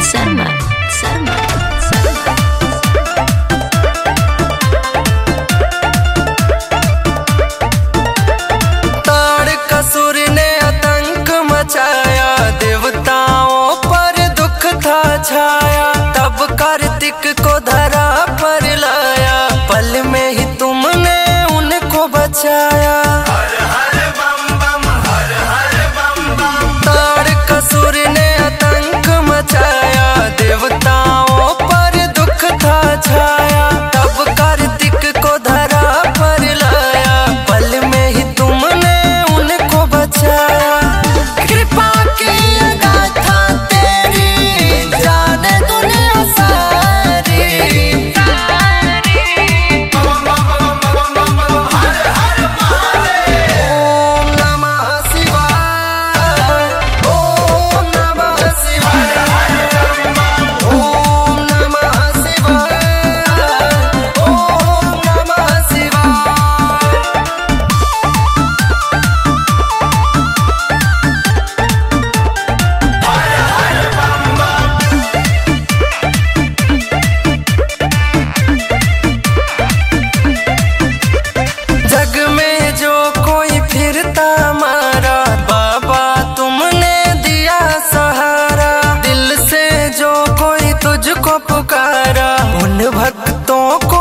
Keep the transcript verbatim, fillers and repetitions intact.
शर्मा शर्मा शर्मा। ताड़ कसुर ने आतंक मचाया, देवताओं पर दुख था छाया। तब कार्तिक को धरा पर लाया, पल में ही तुमने उनको बचाया। हर हर बम बम, हर हर बम बम। ताड़ कसुर ने आतंक मचाया, देवताओं पर दुख था छाया। तब कार्तिक को धरा पर लाया, पल में ही तुमने उनको बचाया। कृपा की गाथा तेरी जाने दुनिया सारी। ओम नमः शिवाय, ओम नमः शिवाय, ओम नमः शिवाय, ओम नमः शिवाय। जग में जो कोई फिरता मारा, बाबा तुमने दिया सहारा। दिल से जो कोई तुझको पुकारा, उन भक्तों को